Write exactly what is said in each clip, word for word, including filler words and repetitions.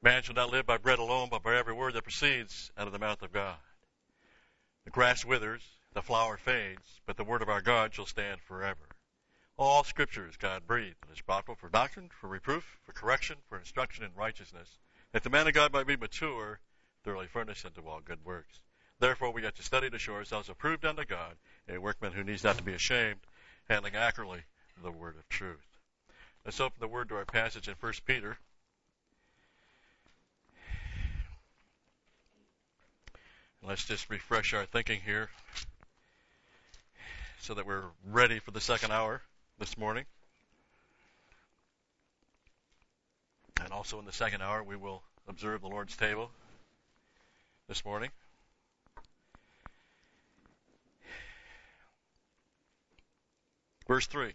Man shall not live by bread alone, but by every word that proceeds out of the mouth of God. The grass withers, the flower fades, but the word of our God shall stand forever. All Scripture is God-breathed and is profitable for doctrine, for reproof, for correction, for instruction in righteousness, that the man of God might be mature, thoroughly furnished unto all good works. Therefore we have to study to show ourselves approved unto God, a workman who needs not to be ashamed, handling accurately the word of truth. Let's open the word to our passage in First Peter. Let's just refresh our thinking here so that we're ready for the second hour this morning. And also in the second hour, we will observe the Lord's table this morning. Verse three.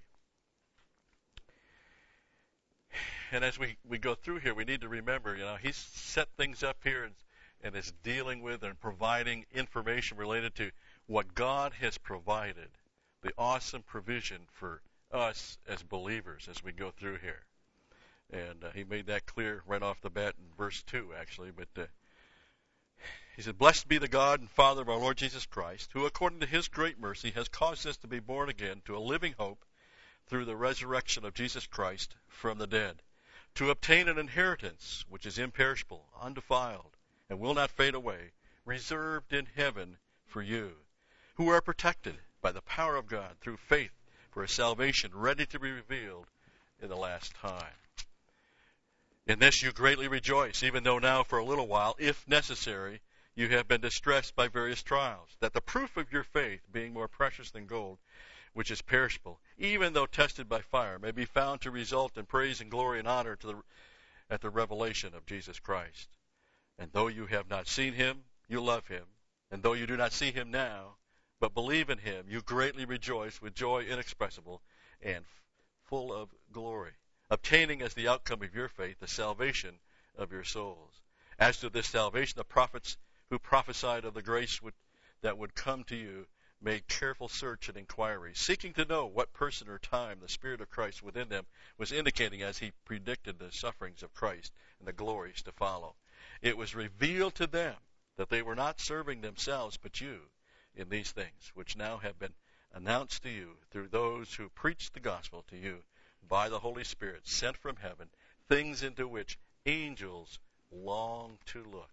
And as we, we go through here, we need to remember, you know, he's set things up here and, and is dealing with and providing information related to what God has provided, the awesome provision for us as believers as we go through here. And uh, he made that clear right off the bat in verse two, actually. But uh, he said, "Blessed be the God and Father of our Lord Jesus Christ, who according to his great mercy has caused us to be born again to a living hope through the resurrection of Jesus Christ from the dead, to obtain an inheritance which is imperishable, undefiled, and will not fade away, reserved in heaven for you, who are protected by the power of God through faith for a salvation ready to be revealed in the last time. In this you greatly rejoice, even though now for a little while, if necessary, you have been distressed by various trials, that the proof of your faith, being more precious than gold, which is perishable, even though tested by fire, may be found to result in praise and glory and honor to the, at the revelation of Jesus Christ. And though you have not seen him, you love him. And though you do not see him now, but believe in him, you greatly rejoice with joy inexpressible and full of glory, obtaining as the outcome of your faith the salvation of your souls. As to this salvation, the prophets who prophesied of the grace would, that would come to you made careful search and inquiry, seeking to know what person or time the Spirit of Christ within them was indicating as he predicted the sufferings of Christ and the glories to follow. It was revealed to them that they were not serving themselves but you in these things, which now have been announced to you through those who preach the gospel to you by the Holy Spirit sent from heaven, things into which angels long to look."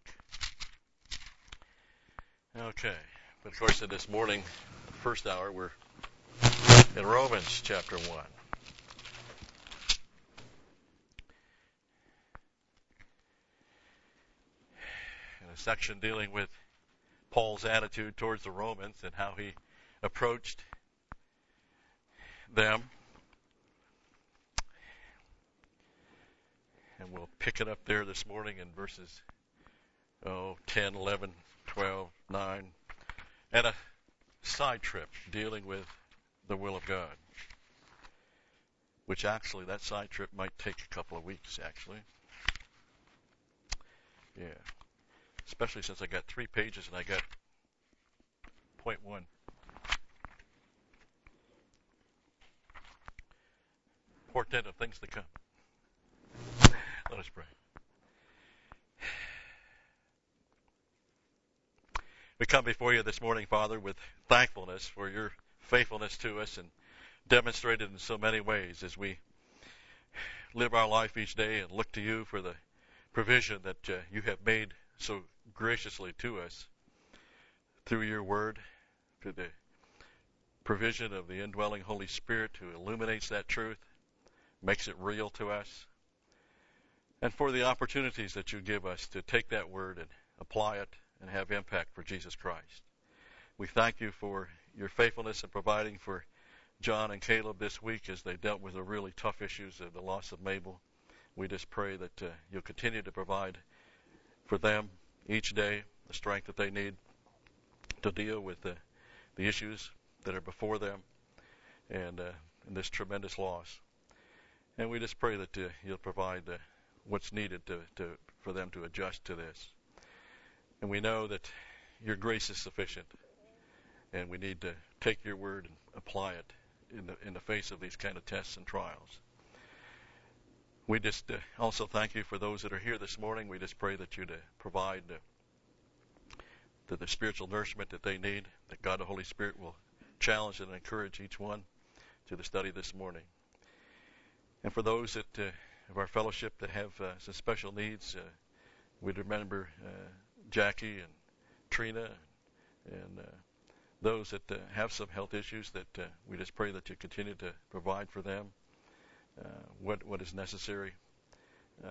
Okay. But of course, in this morning, the first hour, we're in Romans chapter one. In a section dealing with Paul's attitude towards the Romans and how he approached them. And we'll pick it up there this morning in verses oh, ten, eleven, twelve, nine. And a side trip dealing with the will of God, which actually that side trip might take a couple of weeks, actually. Yeah, especially since I got three pages and I got point one. Portent of things to come. Let us pray. We come before you this morning, Father, with thankfulness for your faithfulness to us and demonstrated in so many ways as we live our life each day and look to you for the provision that uh, you have made so graciously to us through your word, through the provision of the indwelling Holy Spirit who illuminates that truth, makes it real to us, and for the opportunities that you give us to take that word and apply it and have impact for Jesus Christ. We thank you for your faithfulness in providing for John and Caleb this week as they dealt with the really tough issues of the loss of Mabel. We just pray that uh, you'll continue to provide for them each day the strength that they need to deal with the, the issues that are before them and, uh, and this tremendous loss. And we just pray that uh, you'll provide uh, what's needed to, to for them to adjust to this. And we know that your grace is sufficient, and we need to take your word and apply it in the in the face of these kind of tests and trials. We just uh, also thank you for those that are here this morning. We just pray that you'd uh, provide uh, to the spiritual nourishment that they need, that God the Holy Spirit will challenge and encourage each one to the study this morning. And for those that uh, of our fellowship that have uh, some special needs, uh, we'd remember uh, Jackie and Trina and uh, those that uh, have some health issues, that uh, we just pray that you continue to provide for them uh, what what is necessary. Uh,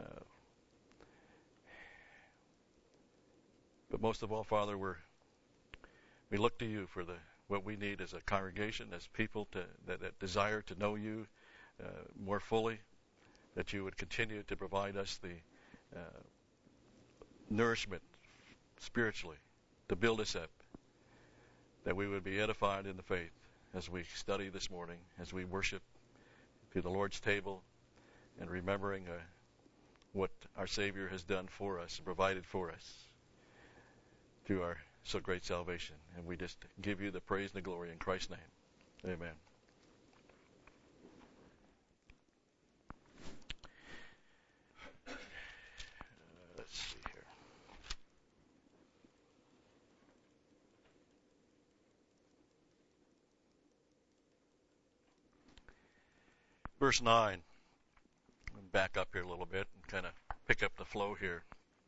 but most of all, Father, we're we look to you for the what we need as a congregation, as people to, that, that desire to know you uh, more fully, that you would continue to provide us the uh, nourishment spiritually to build us up, that we would be edified in the faith as we study this morning, as we worship through the Lord's table and remembering uh, what our Savior has done for us and provided for us through our so great salvation. And we just give you the praise and the glory in Christ's name. Amen. Uh, let's see here. Verse nine. I'm back up here a little bit and kind of pick up the flow here.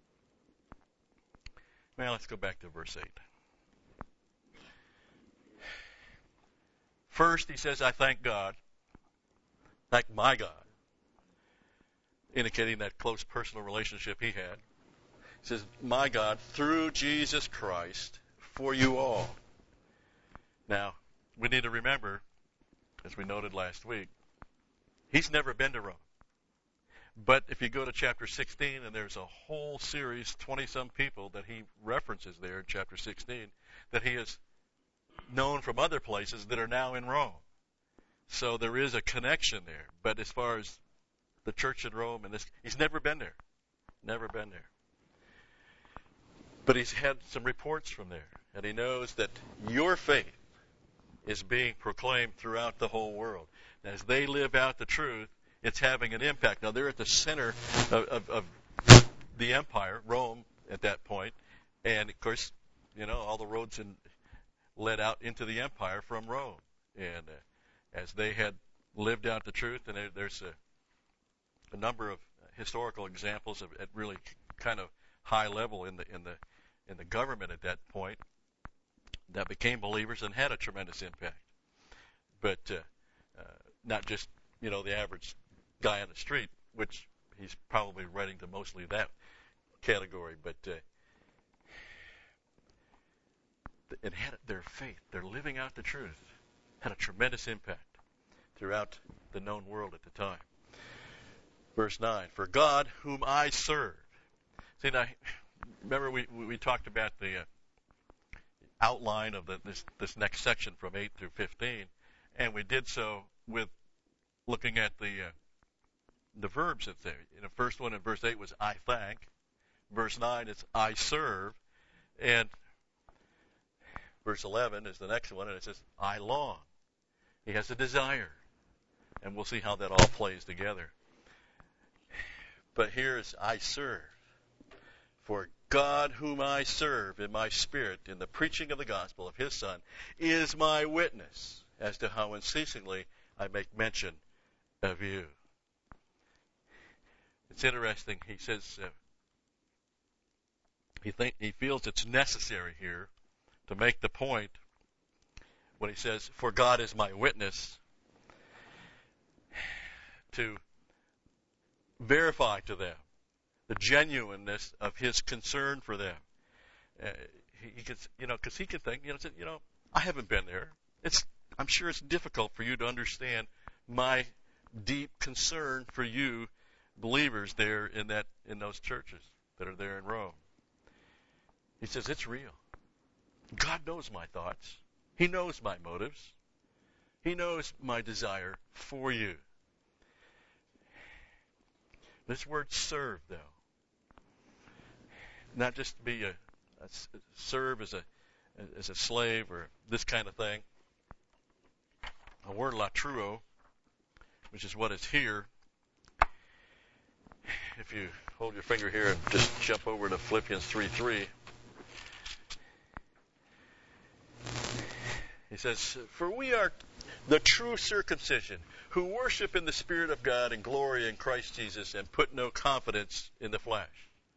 Well, let's go back to verse eight. First, he says, I thank God, thank my God, indicating that close personal relationship he had. He says, my God, through Jesus Christ, for you all. Now, we need to remember, as we noted last week, he's never been to Rome. But if you go to chapter sixteen, and there's a whole series, twenty-some people that he references there in chapter sixteen, that he has known from other places that are now in Rome. So there is a connection there. But as far as the church in Rome, and this, he's never been there. Never been there. But he's had some reports from there. And he knows that your faith is being proclaimed throughout the whole world. And as they live out the truth, it's having an impact. Now, they're at the center of, of, of the empire, Rome, at that point. And, of course, you know, all the roads in, led out into the empire from Rome. And uh, as they had lived out the truth, and there, there's a, a number of historical examples of at really kind of high level in the in the in the government at that point that became believers and had a tremendous impact. But uh, uh, not just, you know, the average guy on the street, which he's probably writing to mostly that category, but uh, it had their faith, their living out the truth, had a tremendous impact throughout the known world at the time. Verse nine, for God whom I serve. See, now, remember we we talked about the uh, outline of the, this this next section from eight through fifteen, and we did so with looking at the uh, the verbs that's there. You know, first one in verse eight was I thank. Verse nine is I serve. And verse eleven is the next one, and it says I long. He has a desire. And we'll see how that all plays together. But here's I serve. For God whom I serve in my spirit in the preaching of the gospel of his Son is my witness as to how unceasingly I make mention of you. It's interesting. He says uh, he think he feels it's necessary here to make the point when he says, "For God is my witness," to verify to them the genuineness of his concern for them. Uh, he, he could, you know, because he could think, you know, you know, I haven't been there. It's I'm sure it's difficult for you to understand my deep concern for you believers there in that in those churches that are there in Rome. He says it's real. God knows my thoughts. He knows my motives. He knows my desire for you. This word serve, though, not just be a, a serve as a as a slave or this kind of thing. A word latruo, which is what is here, if you hold your finger here and just jump over to Philippians three three, he says, "For we are the true circumcision, who worship in the Spirit of God and glory in Christ Jesus, and put no confidence in the flesh."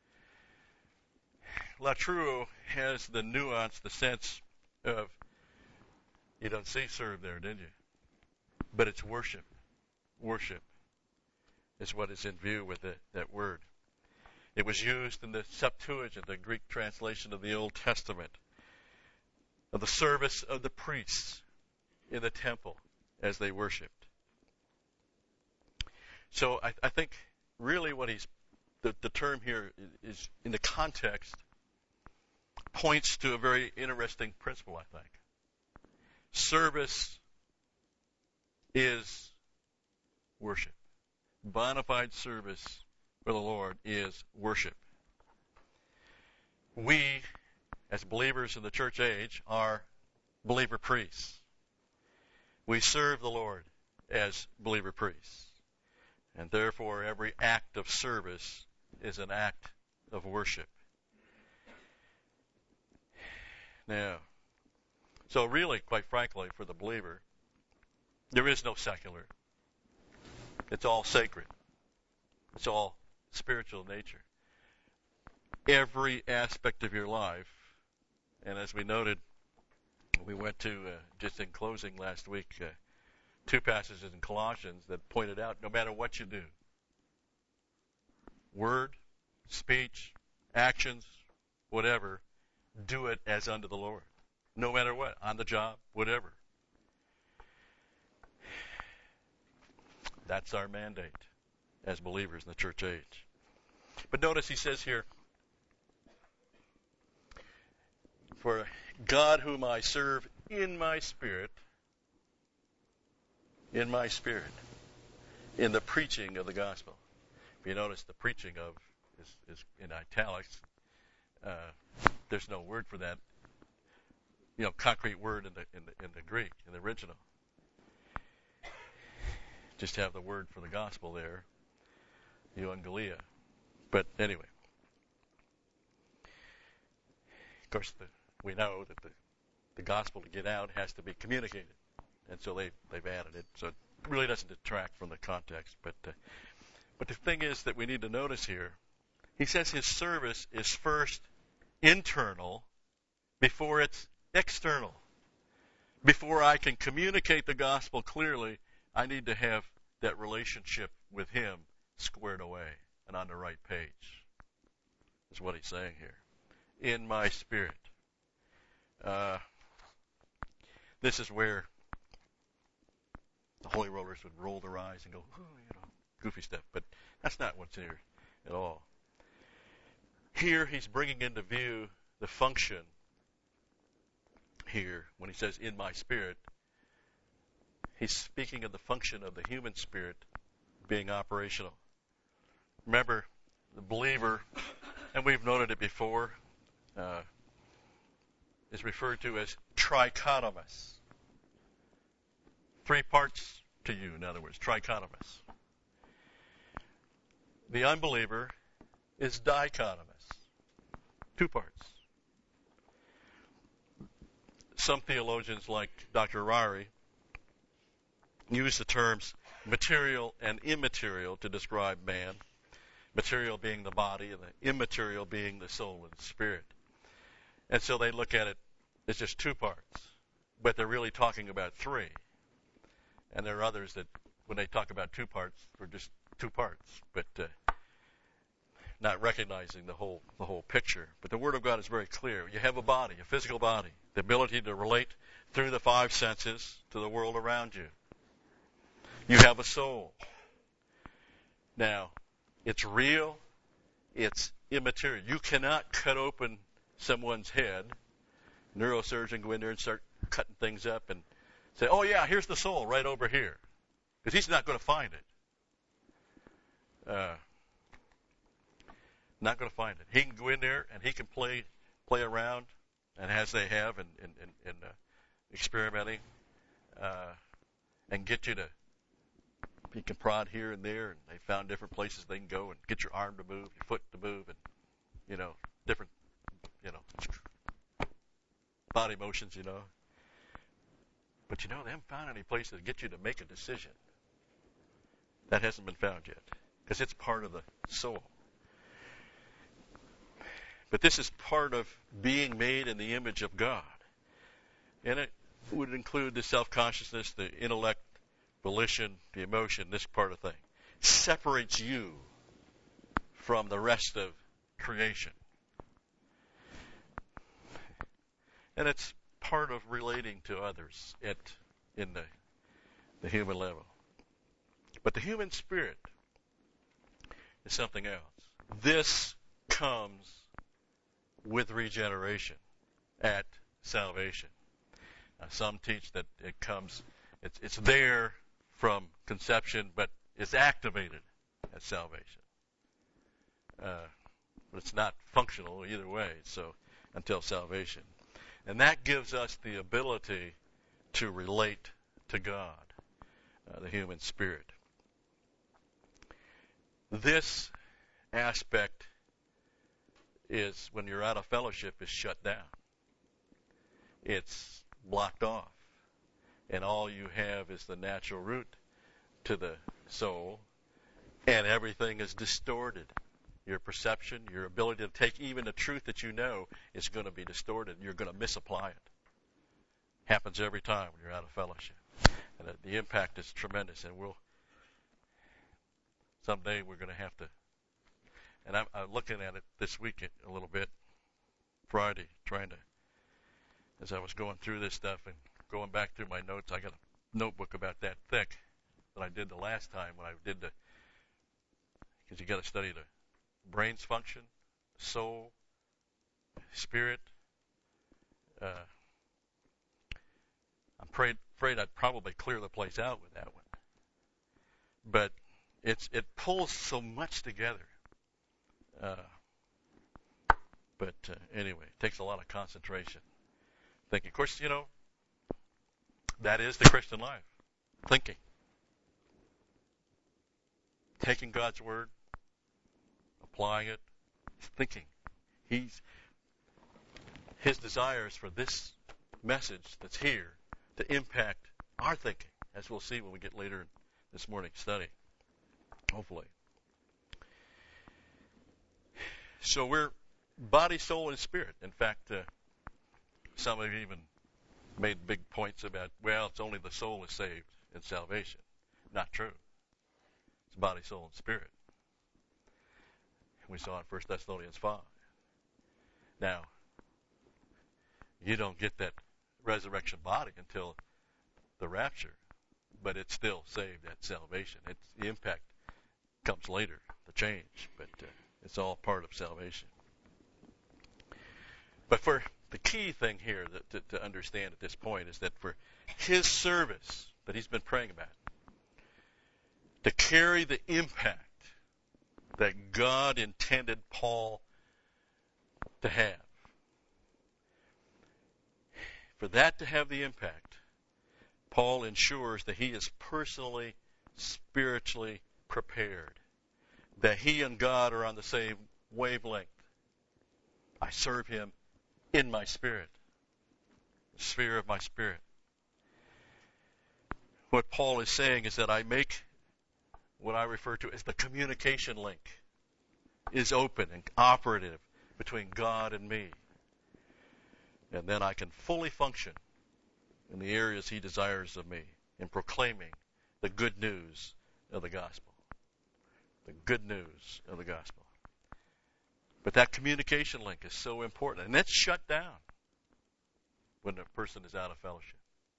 Latruo has the nuance, the sense of, you don't see serve there, did you? But it's worship. Worship is what is in view with it, that word. It was used in the Septuagint, the Greek translation of the Old Testament, of the service of the priests in the temple as they worshipped. So I, I think really what he's, the, the term here is, in the context, points to a very interesting principle, I think. Service is worship. Bona fide service for the Lord is worship. We, as believers in the church age, are believer priests. We serve the Lord as believer priests. And therefore, every act of service is an act of worship. Now, so really, quite frankly, for the believer, there is no secular. It's all sacred. It's all spiritual in nature. Every aspect of your life, and as we noted, we went to, uh, just in closing last week, uh, two passages in Colossians that pointed out no matter what you do, word, speech, actions, whatever, do it as unto the Lord. No matter what, on the job, whatever. That's our mandate as believers in the church age. But notice he says here, "For God whom I serve in my spirit," in my spirit, in the preaching of the gospel. If you notice, the preaching of is, is in italics. Uh, there's no word for that, you know, concrete word in the in the in the Greek, in the original. Just have the word for the gospel there, euangelia. But anyway, of course, the, we know that the the gospel to get out has to be communicated, and so they they've added it. So it really doesn't detract from the context. But uh, but the thing is that we need to notice here, he says his service is first internal before it's external. Before I can communicate the gospel clearly, I need to have that relationship with him squared away and on the right page. Is what he's saying here. In my spirit. Uh, this is where the holy rollers would roll their eyes and go, oh, you know, goofy stuff. But that's not what's here at all. Here he's bringing into view the function here when he says, in my spirit. He's speaking of the function of the human spirit being operational. Remember, the believer, and we've noted it before, uh, is referred to as trichotomous. Three parts to you, in other words, trichotomous. The unbeliever is dichotomous. Two parts. Some theologians, like Doctor Ryrie, use the terms material and immaterial to describe man. Material being the body and the immaterial being the soul and spirit. And so they look at it as just two parts, but they're really talking about three. And there are others that, when they talk about two parts, are just two parts, but uh, not recognizing the whole the whole picture. But the Word of God is very clear. You have a body, a physical body, the ability to relate through the five senses to the world around you. You have a soul. Now, it's real, it's immaterial. You cannot cut open someone's head, neurosurgeon go in there and start cutting things up and say, oh yeah, here's the soul right over here. Because he's not going to find it. Uh, not going to find it. He can go in there and he can play play around, and as they have in, in, in, in uh, experimenting, uh, and get you to you can prod here and there, and they found different places they can go and get your arm to move, your foot to move, and, you know, different, you know, body motions, you know. But, you know, they haven't found any place to get you to make a decision. That hasn't been found yet, because it's part of the soul. But this is part of being made in the image of God. And it would include the self-consciousness, the intellect, volition, the emotion, this part of thing. Separates you from the rest of creation. And it's part of relating to others at, in the, the human level. But the human spirit is something else. This comes with regeneration at salvation. Now, some teach that it comes, it's, it's there from conception, but it's activated at salvation. Uh, but it's not functional either way, so until salvation. And that gives us the ability to relate to God, uh, the human spirit. This aspect is, when you're out of fellowship, is shut down. It's blocked off. And all you have is the natural root to the soul, and everything is distorted. Your perception, your ability to take even the truth that you know is going to be distorted. You're going to misapply it. Happens every time when you're out of fellowship. And the impact is tremendous. And we'll, someday we're going to have to, and I'm, I'm looking at it this week a little bit, Friday, trying to, as I was going through this stuff and going back through my notes, I got a notebook about that thick that I did the last time when I did the, because you got to study the brain's function, soul, spirit. Uh, I'm afraid, afraid I'd probably clear the place out with that one. But it's it pulls so much together. Uh, but uh, anyway, it takes a lot of concentration. Thinking. Of course, you know, that is the Christian life. Thinking. Taking God's word, applying it, thinking. He's his desire is for this message that's here to impact our thinking, as we'll see when we get later in this morning's study, hopefully. So we're body, soul, and spirit. In fact, uh, some have even made big points about, well, it's only the soul is saved in salvation. Not true. It's body, soul, and spirit. We saw in First Thessalonians five. Now, you don't get that resurrection body until the rapture, but it's still saved at salvation. It's, the impact comes later, the change, but uh, it's all part of salvation. But for the key thing here that, to, to understand at this point is that for his service that he's been praying about, to carry the impact that God intended Paul to have, for that to have the impact, Paul ensures that he is personally, spiritually prepared, that he and God are on the same wavelength. I serve him in my spirit, the sphere of my spirit. What Paul is saying is that I make what I refer to as the communication link is open and operative between God and me. And then I can fully function in the areas he desires of me in proclaiming the good news of the gospel. The good news of the gospel. But that communication link is so important. And that's shut down when a person is out of fellowship.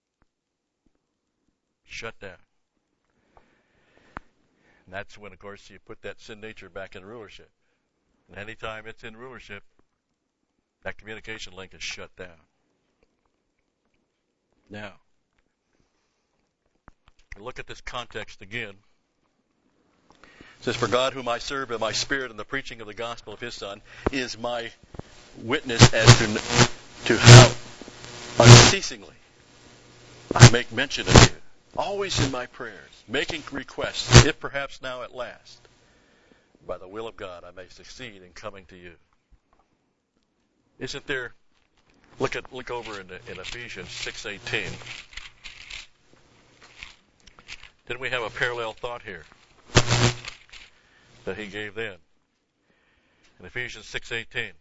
Shut down. And that's when, of course, you put that sin nature back in rulership. And anytime it's in rulership, that communication link is shut down. Now, look at this context again. It says, "For God whom I serve in my spirit in the preaching of the gospel of his Son is my witness as to, to how unceasingly I make mention of you Always in my prayers, making requests, if perhaps now at last, by the will of God, I may succeed in coming to you. Isn't there? Look at look over in, in Ephesians six eighteen. Didn't we have a parallel thought here that he gave then? In Ephesians six eighteen.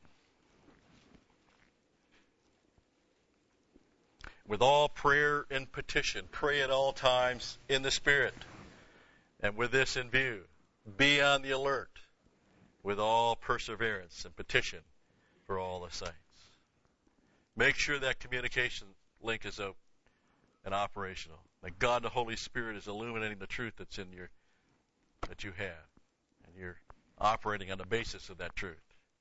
With all prayer and petition, pray at all times in the Spirit. And with this in view, be on the alert with all perseverance and petition for all the saints. Make sure that communication link is open and operational. That God the Holy Spirit is illuminating the truth that's in your that you have. And you're operating on the basis of that truth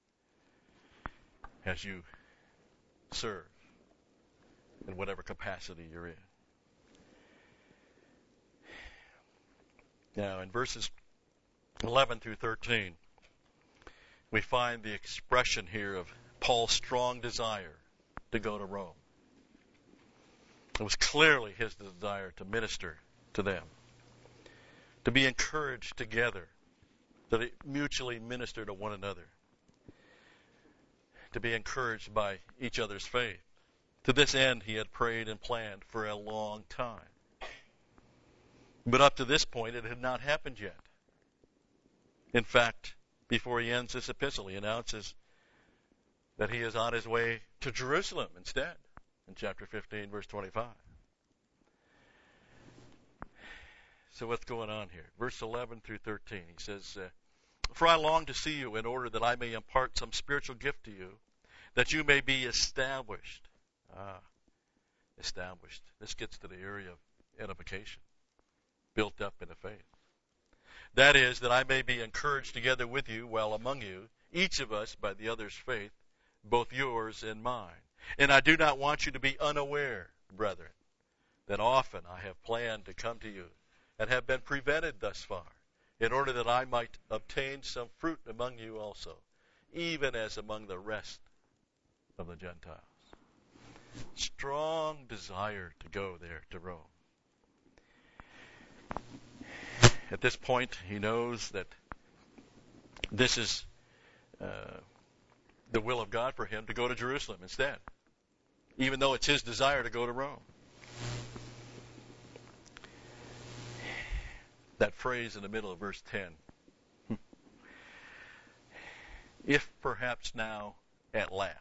as you serve in whatever capacity you're in. Now, in verses eleven through thirteen, we find the expression here of Paul's strong desire to go to Rome. It was clearly his desire to minister to them, to be encouraged together, to mutually minister to one another, to be encouraged by each other's faith. To this end, he had prayed and planned for a long time. But up to this point, it had not happened yet. In fact, before he ends this epistle, he announces that he is on his way to Jerusalem instead, in chapter fifteen, verse twenty-five. So what's going on here? Verse eleven through thirteen, he says, uh, For I long to see you in order that I may impart some spiritual gift to you, that you may be established. Ah, established. This gets to the area of edification, built up in the faith. That is, that I may be encouraged together with you while among you, each of us by the other's faith, both yours and mine. And I do not want you to be unaware, brethren, that often I have planned to come to you and have been prevented thus far, in order that I might obtain some fruit among you also, even as among the rest of the Gentiles. Strong desire to go there to Rome. At this point, he knows that this is uh, the will of God for him to go to Jerusalem instead, even though it's his desire to go to Rome. That phrase in the middle of verse ten. If perhaps now at last.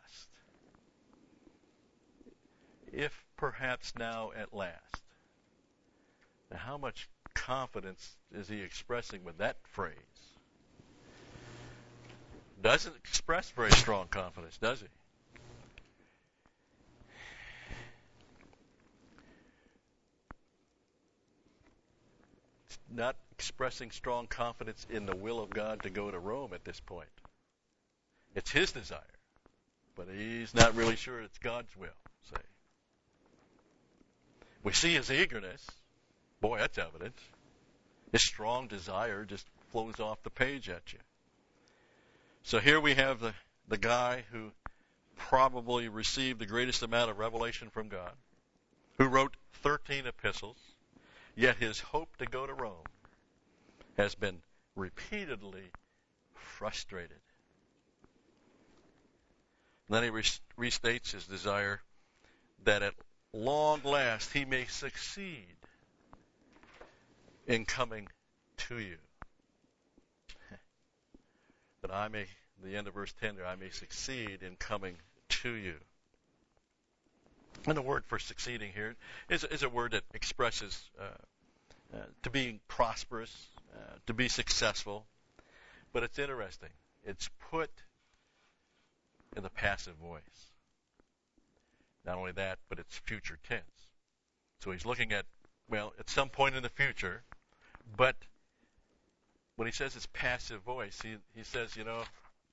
If perhaps now at last. Now, how much confidence is he expressing with that phrase? Doesn't express very strong confidence, does he? It's not expressing strong confidence in the will of God to go to Rome at this point. It's his desire, but he's not really sure it's God's will, say. We see his eagerness. Boy, that's evident. His strong desire just flows off the page at you. So here we have the, the guy who probably received the greatest amount of revelation from God, who wrote thirteen epistles, yet his hope to go to Rome has been repeatedly frustrated. And then he restates his desire that at long last he may succeed in coming to you. That I may, the end of verse ten there, I may succeed in coming to you. And the word for succeeding here is, is a word that expresses uh, uh, to be prosperous, uh, to be successful. But it's interesting. It's put in the passive voice. Not only that, but it's future tense. So he's looking at, well, at some point in the future, but when he says it's passive voice, he, he says, you know,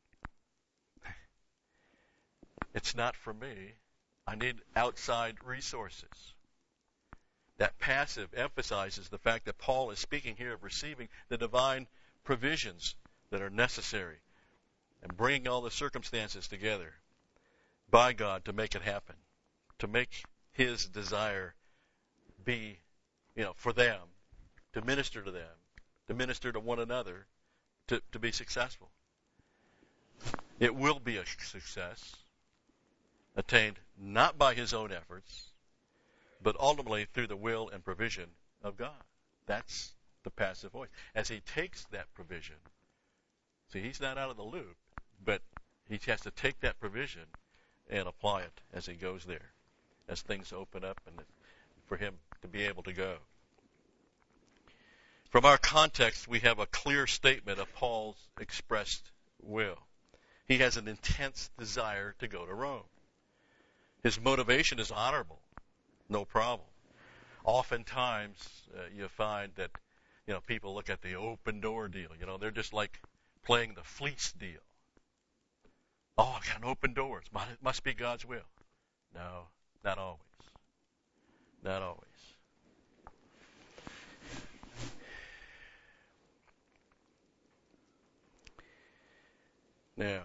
it's not for me. I need outside resources. That passive emphasizes the fact that Paul is speaking here of receiving the divine provisions that are necessary and bringing all the circumstances together by God to make it happen, to make his desire be you know, for them, to minister to them, to minister to one another, to, to be successful. It will be a success, attained not by his own efforts, but ultimately through the will and provision of God. That's the passive voice. As he takes that provision, see, he's not out of the loop, but he has to take that provision and apply it as he goes there, as things open up and for him to be able to go. From our context, we have a clear statement of Paul's expressed will. He has an intense desire to go to Rome. His motivation is honorable, no problem. Oftentimes, uh, you find that, you know, people look at the open door deal. You know, they're just like playing the fleece deal. Oh, I've got an open door. It must be God's will. No, not always. Not always. Now,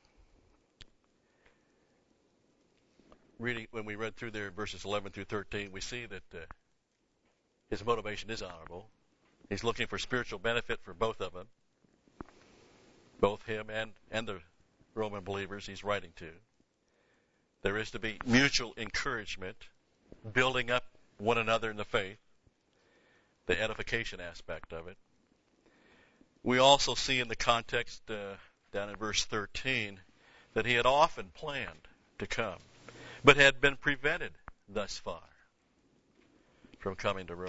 reading when we read through there verses eleven through thirteen, we see that uh, his motivation is honorable. He's looking for spiritual benefit for both of them, both him and, and the Roman believers he's writing to. There is to be mutual encouragement, building up one another in the faith, the edification aspect of it. We also see in the context uh, down in verse thirteen that he had often planned to come, but had been prevented thus far from coming to Rome.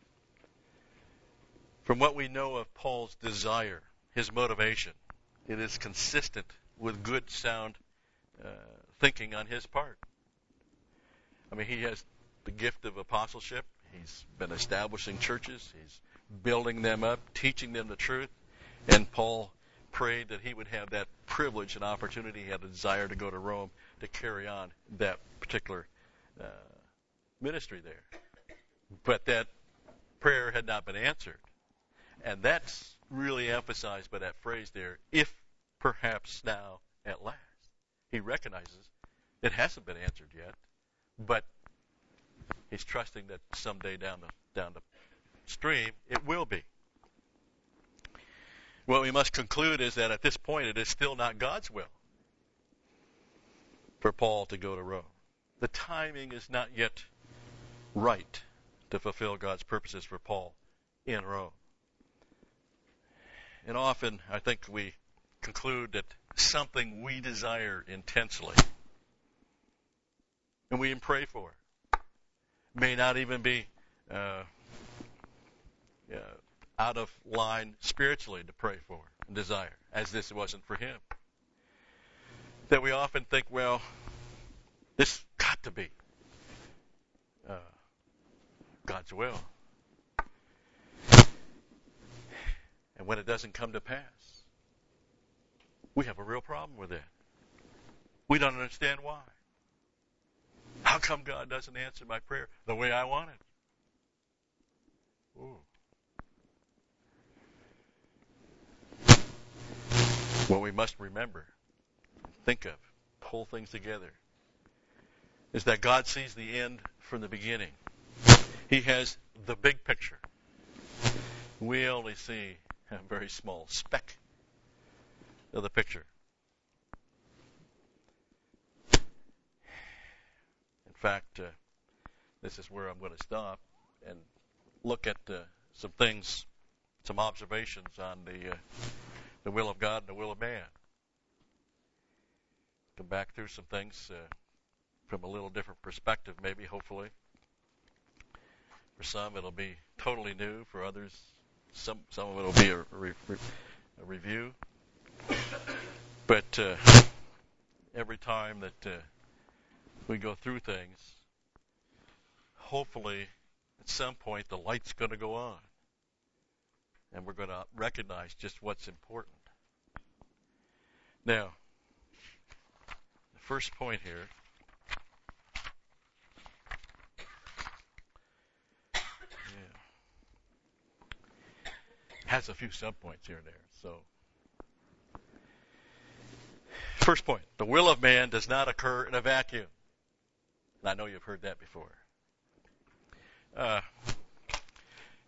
From what we know of Paul's desire, his motivation, it is consistent with good, sound uh, thinking on his part. I mean, he has the gift of apostleship. He's been establishing churches. He's building them up, teaching them the truth. And Paul prayed that he would have that privilege and opportunity. He had a desire to go to Rome to carry on that particular uh, ministry there. But that prayer had not been answered. And that's really emphasized by that phrase there, if perhaps now at last. He recognizes it hasn't been answered yet, but he's trusting that someday down the down the stream it will be. What we must conclude is that at this point it is still not God's will for Paul to go to Rome. The timing is not yet right to fulfill God's purposes for Paul in Rome. And often I think we conclude that something we desire intensely and we pray for may not even be uh, uh, out of line spiritually to pray for and desire, as this wasn't for him. That we often think, well, this got to be uh, God's will. And when it doesn't come to pass, we have a real problem with it. We don't understand why. How come God doesn't answer my prayer the way I want it? Ooh. What we must remember, think of, pull things together, is that God sees the end from the beginning. He has the big picture. We only see a very small speck of the picture. In fact, uh, this is where I'm going to stop and look at uh, some things, some observations on the uh, the will of God and the will of man. Come back through some things uh, from a little different perspective, maybe, hopefully. For some, it'll be totally new. For others, some some of it will be a, re, a review. But uh, every time that uh, we go through things, hopefully, at some point, the light's going to go on. And we're going to recognize just what's important. Now, the first point here yeah, has a few subpoints here and there. So, first point, the will of man does not occur in a vacuum. And I know you've heard that before. Uh,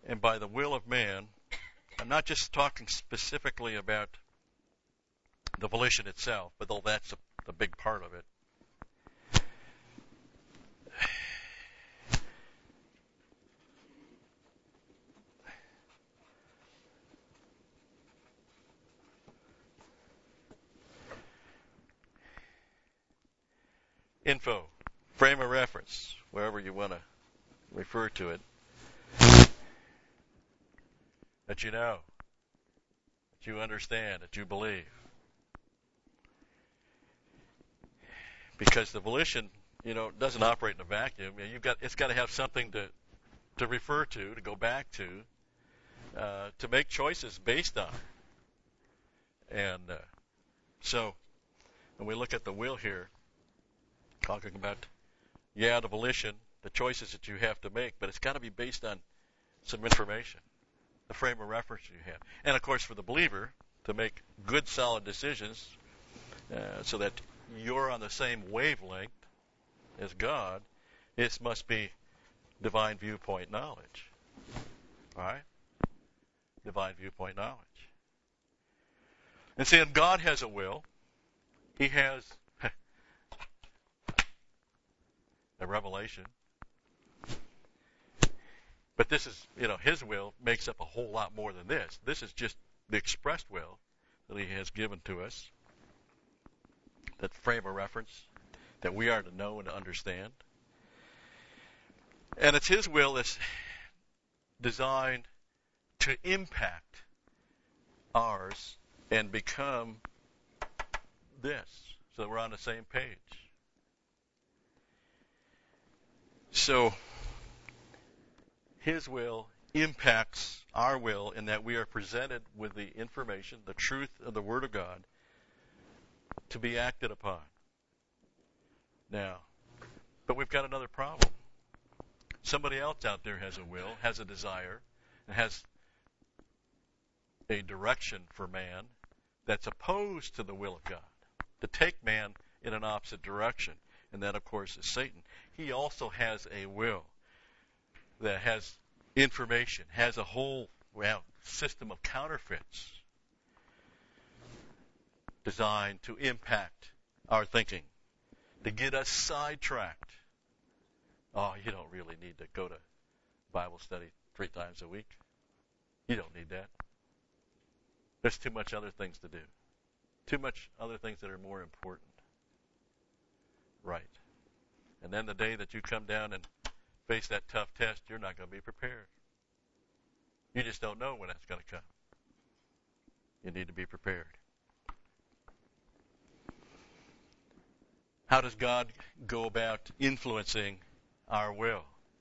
And by the will of man, I'm not just talking specifically about the volition itself, but though that's a, the big part of it. Info, frame of reference, wherever you want to refer to it, that you know, that you understand, that you believe. Because the volition, you know, doesn't operate in a vacuum. You've got, it's got to have something to to refer to, to go back to, uh, to make choices based on. And uh, so, when we look at the will here, talking about, yeah, the volition, the choices that you have to make, but it's got to be based on some information, the frame of reference you have. And, of course, for the believer, to make good, solid decisions uh, so that you're on the same wavelength as God, it must be divine viewpoint knowledge. All right? Divine viewpoint knowledge. And see, if God has a will, He has a revelation. But this is, you know, His will makes up a whole lot more than this. This is just the expressed will that He has given to us, that frame of reference that we are to know and to understand. And it's His will that's designed to impact ours and become this, so that we're on the same page. So, His will impacts our will in that we are presented with the information, the truth of the Word of God, to be acted upon. Now, but we've got another problem. Somebody else out there has a will, has a desire, and has a direction for man that's opposed to the will of God, to take man in an opposite direction. And that, of course, is Satan. He also has a will that has information, has a whole well, system of counterfeits designed to impact our thinking, to get us sidetracked. Oh, you don't really need to go to Bible study three times a week. You don't need that. There's too much other things to do. Too much other things that are more important. Right. And then the day that you come down and face that tough test, you're not going to be prepared. You just don't know when that's going to come. You need to be prepared. How does God go about influencing our will?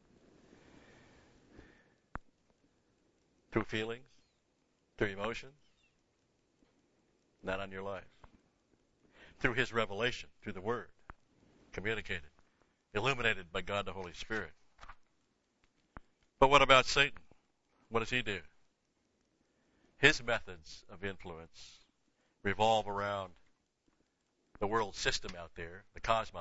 Through feelings? Through emotions? Not on your life. Through His revelation, through the Word. Communicated, illuminated by God the Holy Spirit. But what about Satan? What does he do? His methods of influence revolve around the world system out there, the cosmos,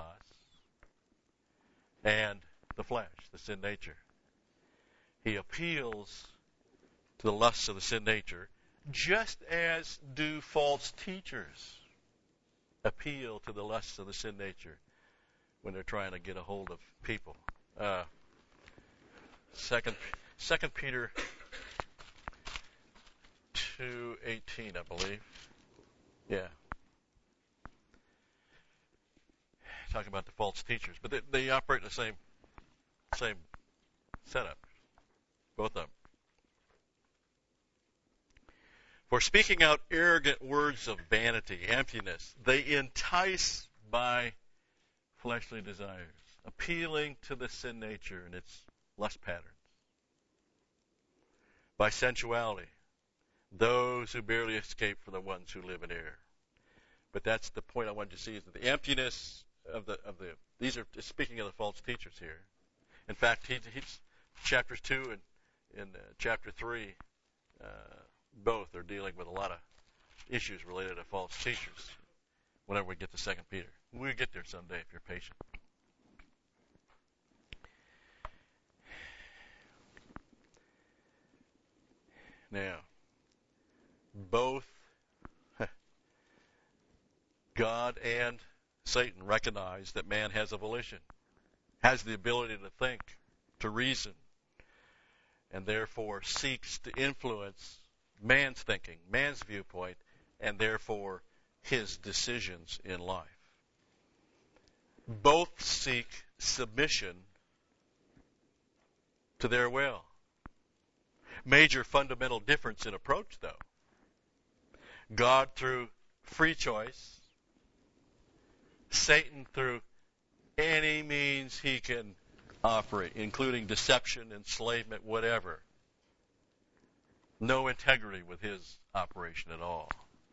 and the flesh, the sin nature. He appeals to the lusts of the sin nature, just as do false teachers appeal to the lusts of the sin nature when they're trying to get a hold of people. Uh, second, Second Peter two eighteen, I believe. Yeah. Talking about the false teachers, but they, they operate in the same same setup, both of them. For speaking out arrogant words of vanity, emptiness, they entice by fleshly desires, appealing to the sin nature and its lust patterns. By sensuality, those who barely escape from the ones who live in error. But that's the point I wanted you to see, is that the emptiness of the of the these are speaking of the false teachers here. In fact, he, he's chapters two and in uh, chapter three, uh, both are dealing with a lot of issues related to false teachers. Whenever we get to Second Peter, we'll get there someday if you're patient. Now, both God and Satan recognize that man has a volition, has the ability to think, to reason, and therefore seeks to influence man's thinking, man's viewpoint, and therefore his decisions in life. Both seek submission to their will. Major fundamental difference in approach, though. God through free choice, Satan through any means he can operate, including deception, enslavement, whatever. No integrity with his operation at all.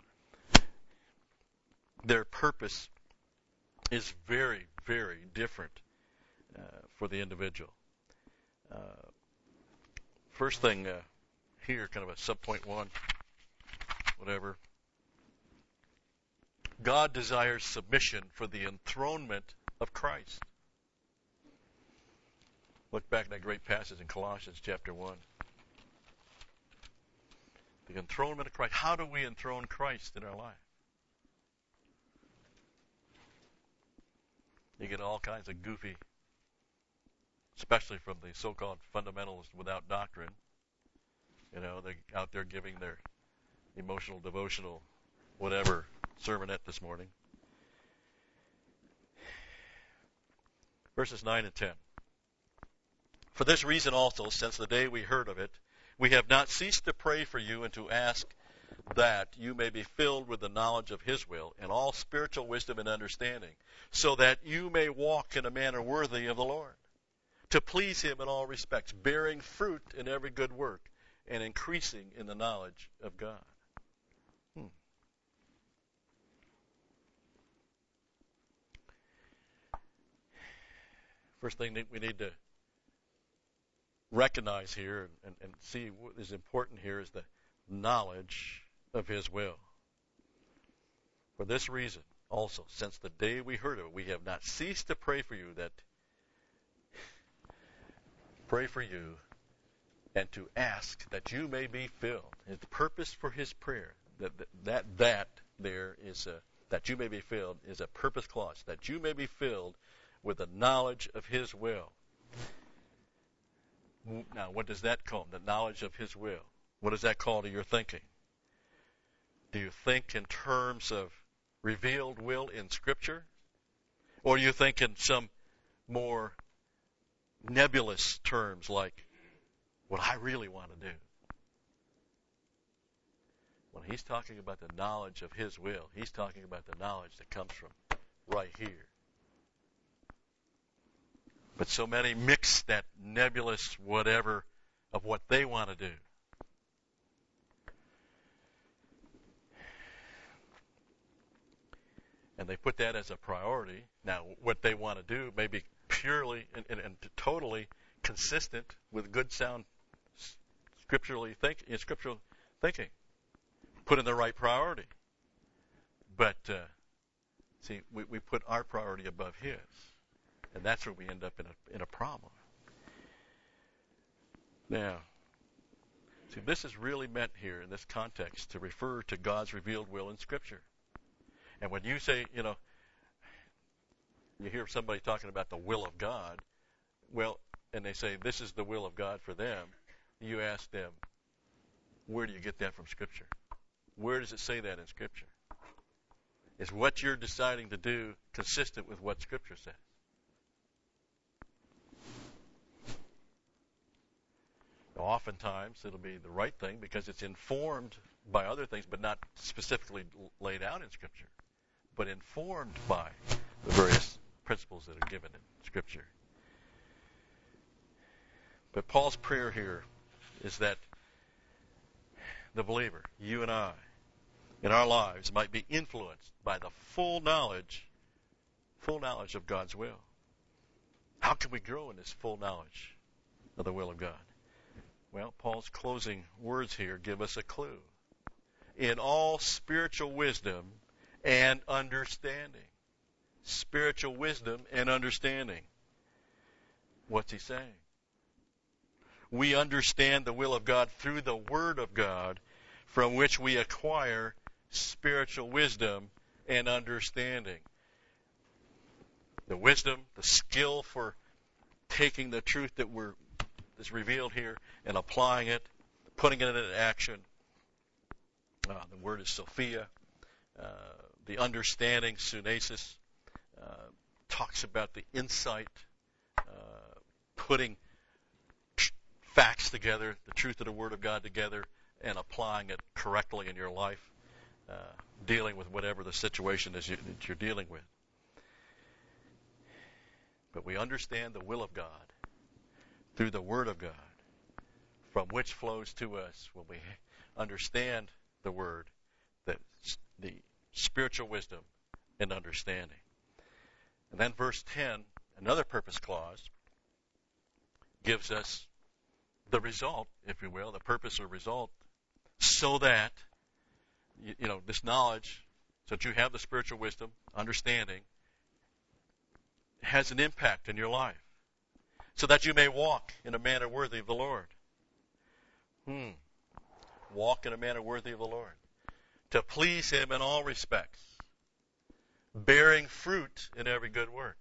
Their purpose is very, very different uh, for the individual. Uh, first thing uh, here, kind of a subpoint one, whatever. God desires submission for the enthronement of Christ. Look back at that great passage in Colossians chapter one. The enthronement of Christ. How do we enthrone Christ in our life? You get all kinds of goofy, especially from the so-called fundamentalists without doctrine. You know, they're out there giving their emotional, devotional, whatever, sermonette this morning. Verses nine and ten. For this reason also, since the day we heard of it, we have not ceased to pray for you and to ask that you may be filled with the knowledge of His will and all spiritual wisdom and understanding, so that you may walk in a manner worthy of the Lord, to please Him in all respects, bearing fruit in every good work and increasing in the knowledge of God. Hmm. First thing that we need to recognize here and, and see what is important here is the knowledge of His will. For this reason, also, since the day we heard of it, we have not ceased to pray for you that pray for you and to ask that you may be filled. His purpose for His prayer, that that that, that there is a, that you may be filled is a purpose clause, that you may be filled with the knowledge of His will. Now, what does that call? The knowledge of His will. What does that call to your thinking? Do you think in terms of revealed will in Scripture? Or do you think in some more nebulous terms like what I really want to do? When He's talking about the knowledge of His will, He's talking about the knowledge that comes from right here. But so many mix that nebulous whatever of what they want to do. And they put that as a priority. Now, what they want to do may be purely and, and, and totally consistent with good, sound, scripturally think, scriptural thinking. Put in the right priority. But, uh, see, we, we put our priority above His. And that's where we end up in a in a problem. Now, see, this is really meant here in this context to refer to God's revealed will in Scripture. And when you say, you know, you hear somebody talking about the will of God, well, and they say this is the will of God for them, you ask them, where do you get that from Scripture? Where does it say that in Scripture? Is what you're deciding to do consistent with what Scripture says? Oftentimes, it'll be the right thing because it's informed by other things, but not specifically laid out in Scripture, but informed by the various principles that are given in Scripture. But Paul's prayer here is that the believer, you and I, in our lives might be influenced by the full knowledge, full knowledge of God's will. How can we grow in this full knowledge of the will of God? Well, Paul's closing words here give us a clue. In all spiritual wisdom and understanding. Spiritual wisdom and understanding. What's he saying? we understand the will of God through the Word of God, from which we acquire spiritual wisdom and understanding. The wisdom, the skill for taking the truth that we're, is revealed here and applying it, putting it into action. Uh, the word is Sophia. Uh, the understanding, sunesis, uh, talks about the insight, uh, putting tr- facts together, the truth of the Word of God together, and applying it correctly in your life, uh, dealing with whatever the situation is you, that you're dealing with. But we understand the will of God through the Word of God, from which flows to us when we understand the Word, that the spiritual wisdom and understanding. And then verse ten, another purpose clause, gives us the result, if you will, the purpose or result, so that, you, you know, this knowledge, so that you have the spiritual wisdom, understanding, has an impact in your life, so that you may walk in a manner worthy of the Lord. Hmm. Walk in a manner worthy of the Lord. To please Him in all respects, bearing fruit in every good work.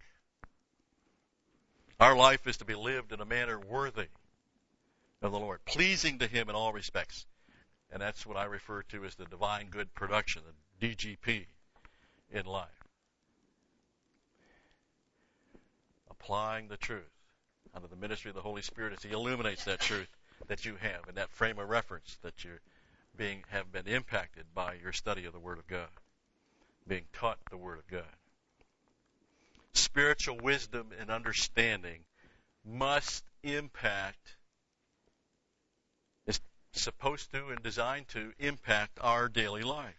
Our life is to be lived in a manner worthy of the Lord, pleasing to Him in all respects. And that's what I refer to as the divine good production, the D G P in life. Applying the truth under the ministry of the Holy Spirit as He illuminates that truth that you have and that frame of reference that you being have been impacted by your study of the Word of God, being taught the Word of God. Spiritual wisdom and understanding must impact, is supposed to and designed to impact our daily life.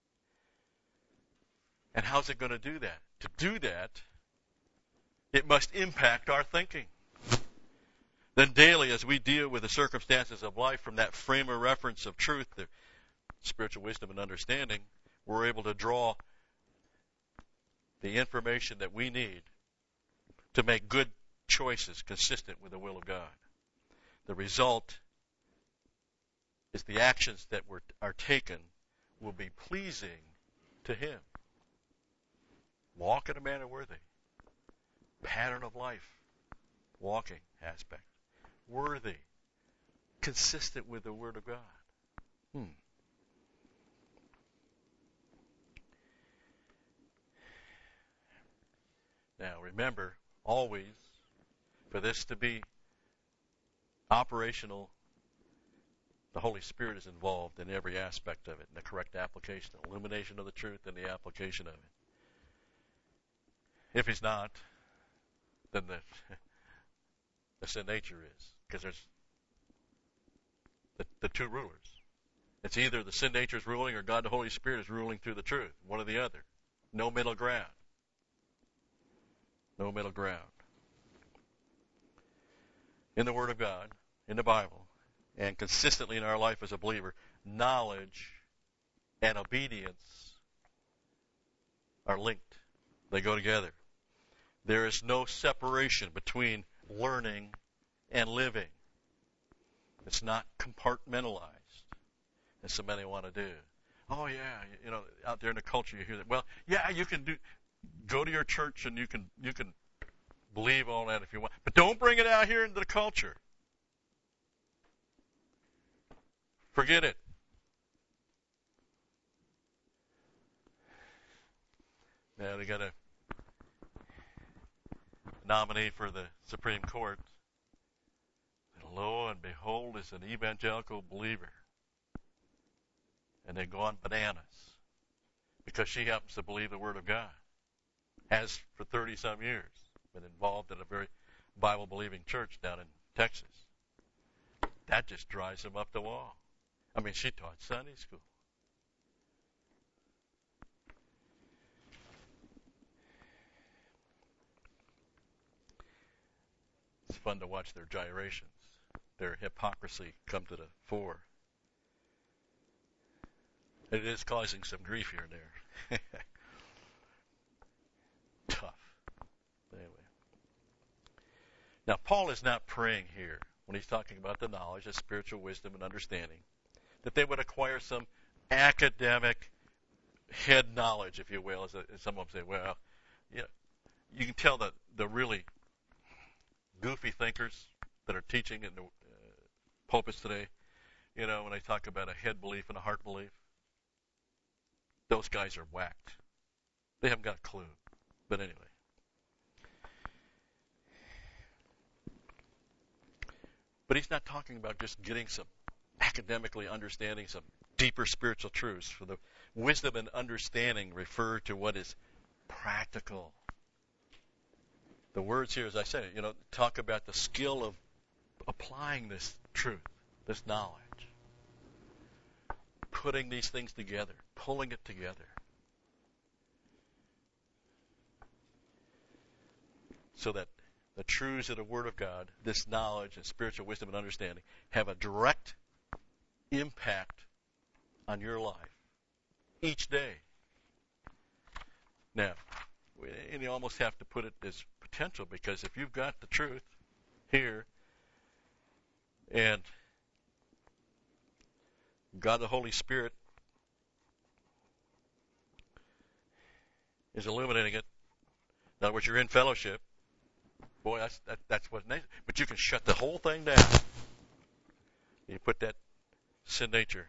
And how's it going to do that? To do that, it must impact our thinking. Then daily, as we deal with the circumstances of life from that frame of reference of truth, the spiritual wisdom and understanding, we're able to draw the information that we need to make good choices consistent with the will of God. The result is the actions that were, are taken will be pleasing to Him. Walk in a manner worthy. Pattern of life. Walking aspect. Worthy. Consistent with the Word of God. Hmm. Now remember, always, for this to be operational, the Holy Spirit is involved in every aspect of it, in the correct application, the illumination of the truth, and the application of it. If He's not, then the, the sin nature is, because there's the, the two rulers. It's either the sin nature is ruling or God the Holy Spirit is ruling through the truth, one or the other. No middle ground. No middle ground. In the Word of God, in the Bible, and consistently in our life as a believer, knowledge and obedience are linked. They go together. There is no separation between learning and living. It's not compartmentalized, as so many want to do. Oh yeah, you know, out there in the culture you hear that. Well, yeah, you can do. Go to your church and you can you can believe all that if you want, but don't bring it out here into the culture. Forget it. Now they got a nominee for the Supreme Court. And lo and behold, is an evangelical believer, and they go on bananas because she happens to believe the Word of God. Has for thirty some years been involved in a very Bible-believing church down in Texas. That just drives them up the wall. I mean, she taught Sunday school. It's fun to watch their gyrations, their hypocrisy come to the fore. It is causing some grief here and there. Tough. Anyway. Now, Paul is not praying here when he's talking about the knowledge of spiritual wisdom and understanding, that they would acquire some academic head knowledge, if you will. As, a, as some of them say, well, yeah, you can tell that the really goofy thinkers that are teaching in the uh, pulpits today, you know, when they talk about a head belief and a heart belief, those guys are whacked. They haven't got a clue. But anyway. But he's not talking about just getting some academically understanding some deeper spiritual truths. For the wisdom and understanding refer to what is practical. The words here, as I said, you know, talk about the skill of applying this truth, this knowledge, putting these things together, pulling it together. So that the truths of the Word of God, this knowledge and spiritual wisdom and understanding, have a direct impact on your life each day. Now, and you almost have to put it as potential, because if you've got the truth here and God the Holy Spirit is illuminating it, in other words, you're in fellowship, boy, that's that, that's what's nice. But you can shut the whole thing down. You put that sin nature,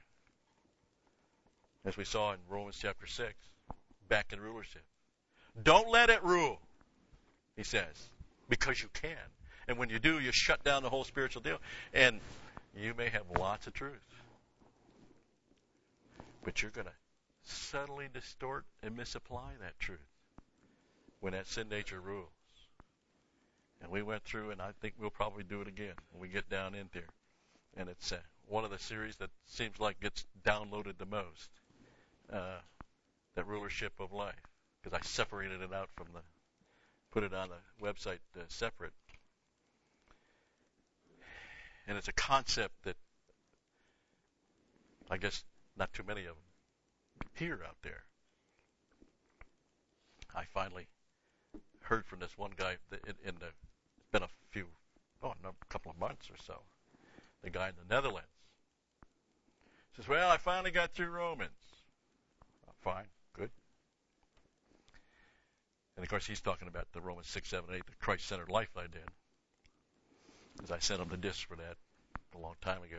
as we saw in Romans chapter six, back in rulership. Don't let it rule, he says, because you can. And when you do, you shut down the whole spiritual deal. And you may have lots of truth, but you're going to subtly distort and misapply that truth when that sin nature rules. And we went through, and I think we'll probably do it again when we get down in there. And it's uh, one of the series that seems like gets downloaded the most, uh, that rulership of life, because I separated it out from the, put it on the website uh, separate. And it's a concept that I guess not too many of them hear out there. I finally heard from this one guy that in, in the, it's been a few, oh, a couple of months or so. The guy in the Netherlands says, well, I finally got through Romans. Oh, fine, good. And of course, he's talking about the Romans six, seven, eight, the Christ-centered life I did. Because I sent him the disc for that a long time ago.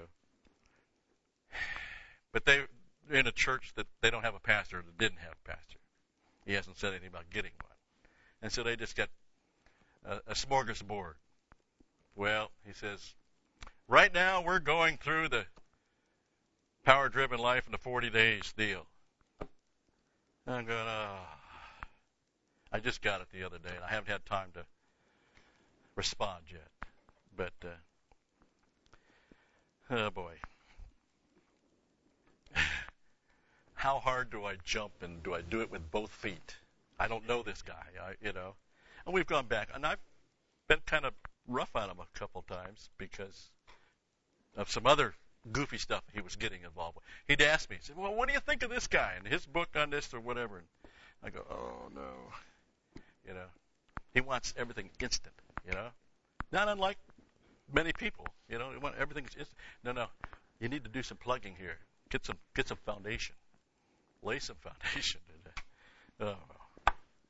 But they're in a church that they don't have a pastor, that didn't have a pastor. He hasn't said anything about getting one. And so they just got a, a smorgasbord. Well, he says, right now we're going through the power-driven life in the forty days deal. And I'm going, oh. I just got it the other day, and I haven't had time to respond yet. But, uh, oh boy. How hard do I jump, and do I do it with both feet? I don't know this guy, I, you know. And we've gone back, and I've been kind of rough on him a couple times because of some other goofy stuff he was getting involved with. He'd ask me, he said, well, what do you think of this guy and his book on this or whatever? And I go, oh, no. You know, he wants everything instant, you know. Not unlike many people, you know, they want everything instant. No, no, you need to do some plugging here. Get some, get some foundation. Lay some foundation in there. Oh.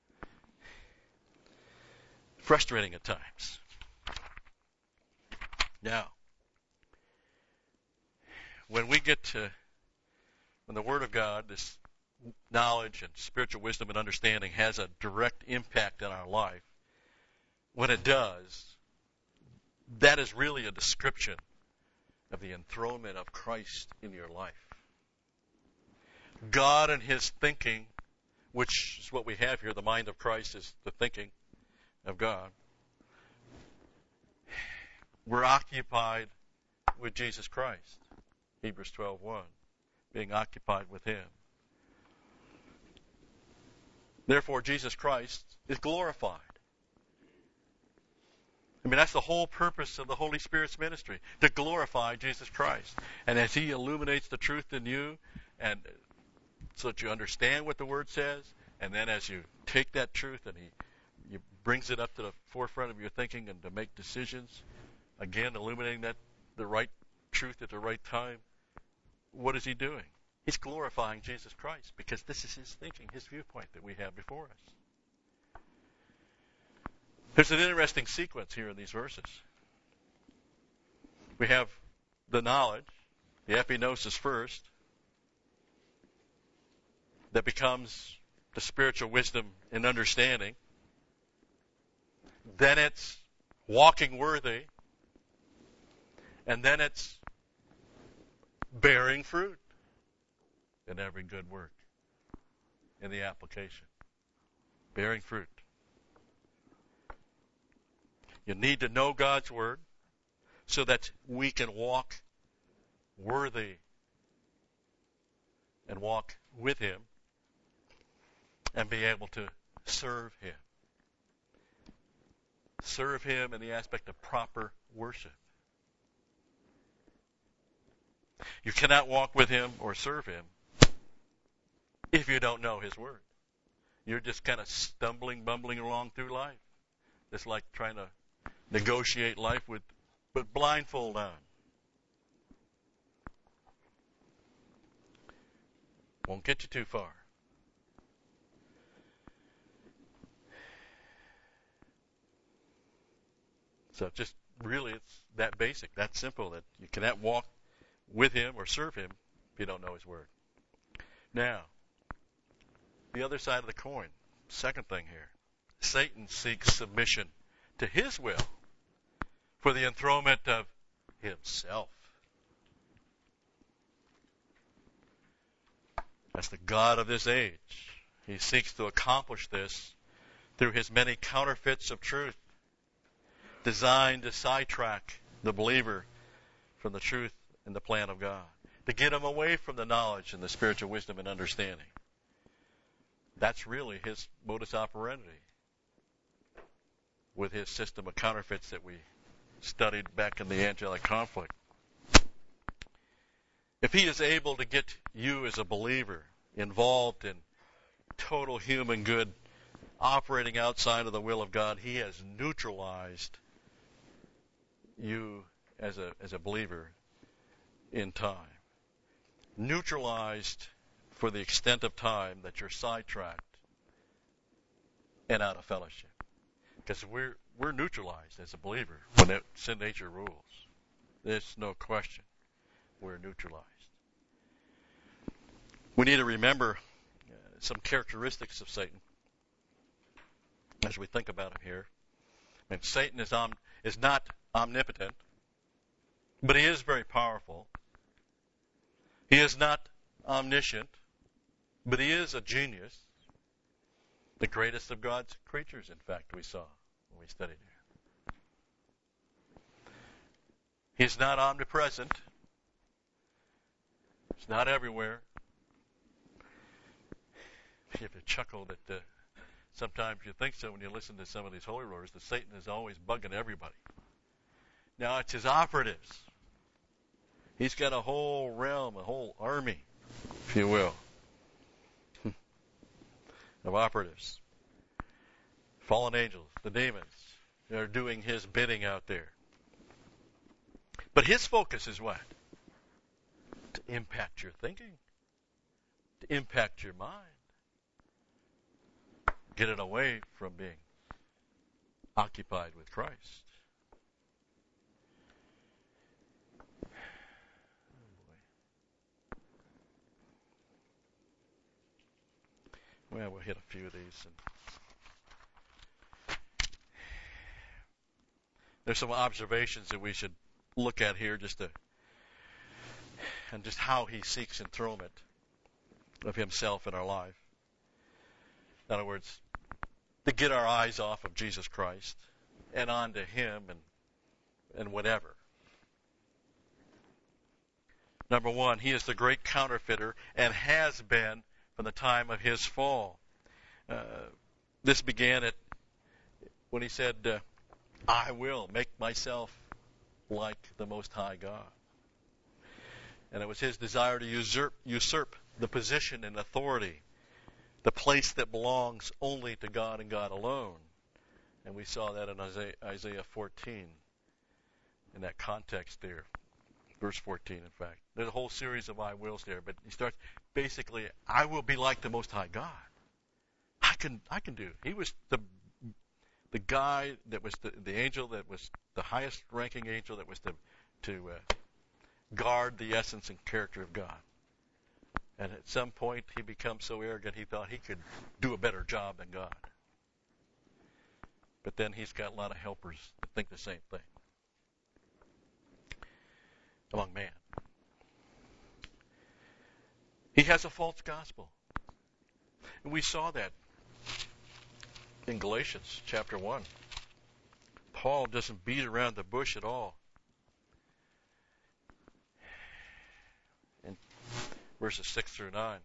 Frustrating at times. Now, when we get to, when the Word of God, this knowledge and spiritual wisdom and understanding has a direct impact on our life, when it does, that is really a description of the enthronement of Christ in your life. God and His thinking, which is what we have here, the mind of Christ is the thinking of God. We're occupied with Jesus Christ. Hebrews twelve one, being occupied with Him. Therefore, Jesus Christ is glorified. I mean, that's the whole purpose of the Holy Spirit's ministry, to glorify Jesus Christ. And as He illuminates the truth in you, and so that you understand what the Word says, and then as you take that truth and He, He brings it up to the forefront of your thinking and to make decisions again, illuminating that the right truth at the right time. What is he doing? He's glorifying Jesus Christ, because this is his thinking, his viewpoint that we have before us. There's an interesting sequence here in these verses. We have the knowledge, the epignosis first, that becomes the spiritual wisdom and understanding. Then it's walking worthy. And then it's bearing fruit in every good work in the application. Bearing fruit. You need to know God's Word so that we can walk worthy and walk with Him and be able to serve Him. Serve Him in the aspect of proper worship. You cannot walk with Him or serve Him if you don't know His Word. You're just kind of stumbling, bumbling along through life. It's like trying to negotiate life with, with blindfold on. Won't get you too far. So just really it's that basic, that simple, that you cannot walk with Him or serve Him if you don't know His Word. Now, the other side of the coin, second thing here. Satan seeks submission to his will for the enthronement of himself. That's the God of this age. He seeks to accomplish this through his many counterfeits of truth, designed to sidetrack the believer from the truth and the plan of God, to get him away from the knowledge and the spiritual wisdom and understanding. That's really his modus operandi with his system of counterfeits that we studied back in the angelic conflict. If he is able to get you as a believer involved in total human good operating outside of the will of God, he has neutralized you as a as a believer in time. Neutralized for the extent of time that you're sidetracked and out of fellowship. Because we're we're neutralized as a believer when it, sin nature rules. There's no question. We're neutralized. We need to remember uh, some characteristics of Satan as we think about him here. I mean, Satan is om- is not omnipotent, but he is very powerful. He is not omniscient, but he is a genius. The greatest of God's creatures, in fact, we saw when we studied here. He's not omnipresent. He's not everywhere. You have to chuckle that uh, sometimes you think so when you listen to some of these holy rollers, that Satan is always bugging everybody. Now, it's his operatives. He's got a whole realm, a whole army, if you will, of operatives. Fallen angels, the demons, they're doing his bidding out there. But his focus is what? To impact your thinking, to impact your mind. Get it away from being occupied with Christ. Well, we'll hit a few of these. And there's some observations that we should look at here, just to, and just how he seeks enthronement of himself in our life. In other words, to get our eyes off of Jesus Christ and onto him and and whatever. Number one, he is the great counterfeiter and has been from the time of his fall. Uh, this began at when he said, uh, I will make myself like the Most High God. And it was his desire to usurp, usurp the position and authority, the place that belongs only to God and God alone. And we saw that in Isaiah, Isaiah fourteen. in that context there. Verse fourteen, in fact. There's a whole series of I wills there, but he starts, basically, I will be like the Most High God. I can I can do. He was the the guy that was the, the angel that was the highest ranking angel that was to, to uh, guard the essence and character of God. And at some point, he becomes so arrogant, he thought he could do a better job than God. But then he's got a lot of helpers that think the same thing among man. He has a false gospel. And we saw that in Galatians chapter one. Paul doesn't beat around the bush at all. In verses six through nine.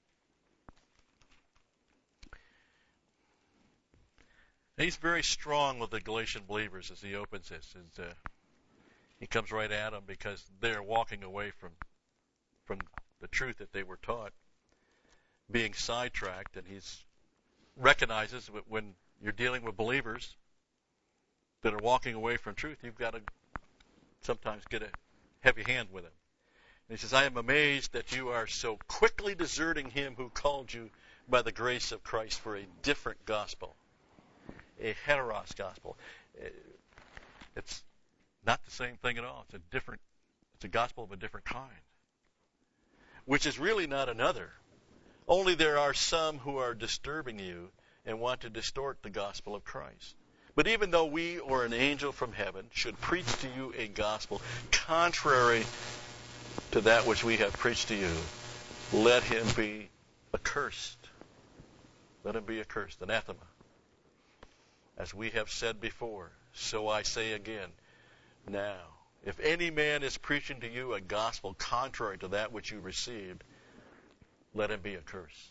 He's very strong with the Galatian believers as he opens this. And, uh, he comes right at them because they're walking away from from the truth that they were taught, being sidetracked, and he's recognizes that when you're dealing with believers that are walking away from truth, you've got to sometimes get a heavy hand with them. And he says, I am amazed that you are so quickly deserting him who called you by the grace of Christ for a different gospel, a heteros gospel. It's not the same thing at all. It's a different, it's a gospel of a different kind, which is really not another. Only there are some who are disturbing you and want to distort the gospel of Christ. But even though we or an angel from heaven should preach to you a gospel contrary to that which we have preached to you, let him be accursed. Let him be accursed, anathema. As we have said before, so I say again, now, if any man is preaching to you a gospel contrary to that which you received, let him be accursed.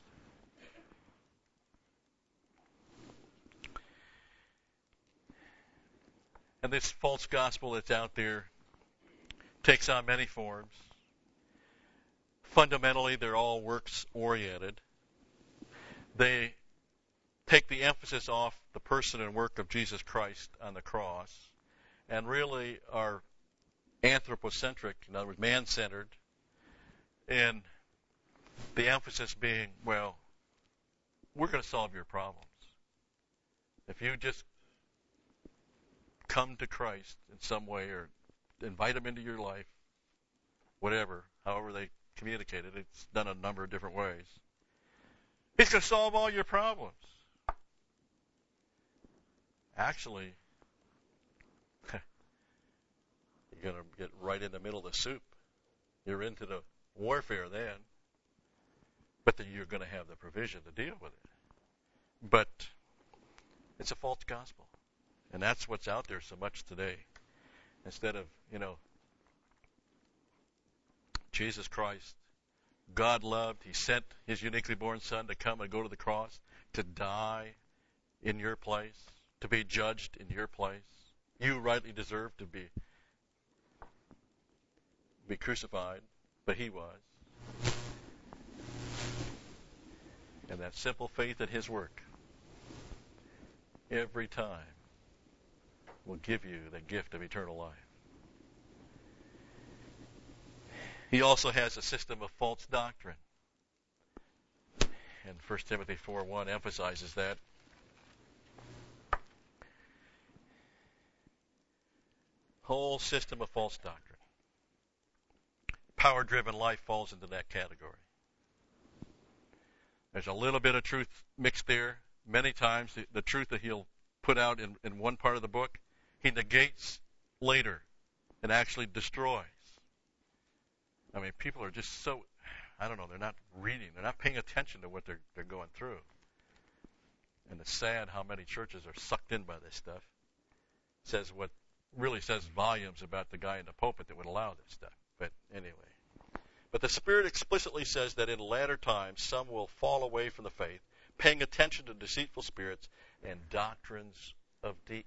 And this false gospel that's out there takes on many forms. Fundamentally, they're all works-oriented. They take the emphasis off the person and work of Jesus Christ on the cross and really are anthropocentric, in other words, man-centered, and the emphasis being, well, we're going to solve your problems. If you just come to Christ in some way or invite him into your life, whatever, however they communicate it, it's done a number of different ways. He's going to solve all your problems. Actually, you're going to get right in the middle of the soup. You're into the warfare then. But then you're going to have the provision to deal with it. But it's a false gospel. And that's what's out there so much today. Instead of, you know, Jesus Christ, God loved, he sent his uniquely born son to come and go to the cross, to die in your place, to be judged in your place. You rightly deserve to be be crucified, but he was. And that simple faith in his work every time will give you the gift of eternal life. He also has a system of false doctrine. And First Timothy four one emphasizes that. Whole system of false doctrine. Power-driven life falls into that category. There's a little bit of truth mixed there. Many times the, the truth that he'll put out in, in one part of the book, he negates later and actually destroys. I mean, people are just so, I don't know, they're not reading. They're not paying attention to what they're, they're going through. And it's sad how many churches are sucked in by this stuff. It says what really says volumes about the guy in the pulpit that would allow this stuff. But anyway. But the Spirit explicitly says that in latter times some will fall away from the faith, paying attention to deceitful spirits and doctrines of demons.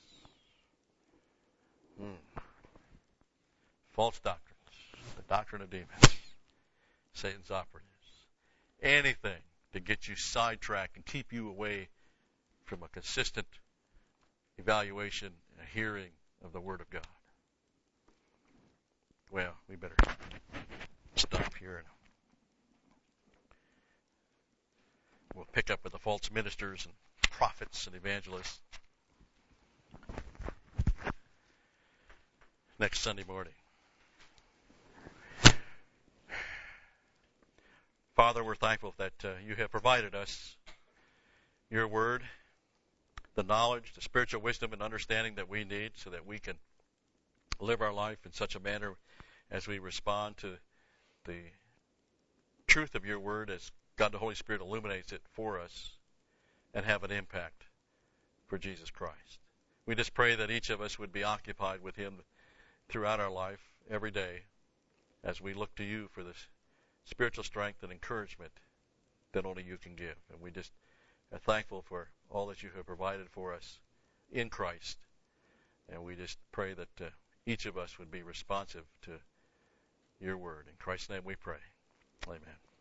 Hmm. False doctrines. The doctrine of demons. Satan's operatives. Anything to get you sidetracked and keep you away from a consistent evaluation and hearing of the Word of God. Well, we better stop here and we'll pick up with the false ministers and prophets and evangelists next Sunday morning. Father, we're thankful that uh, you have provided us your word, the knowledge, the spiritual wisdom and understanding that we need so that we can live our life in such a manner as we respond to the truth of your word as God the Holy Spirit illuminates it for us and have an impact for Jesus Christ. We just pray that each of us would be occupied with him throughout our life every day as we look to you for this spiritual strength and encouragement that only you can give. And we just are thankful for all that you have provided for us in Christ. And we just pray that uh, each of us would be responsive to your word. In Christ's name we pray. Amen.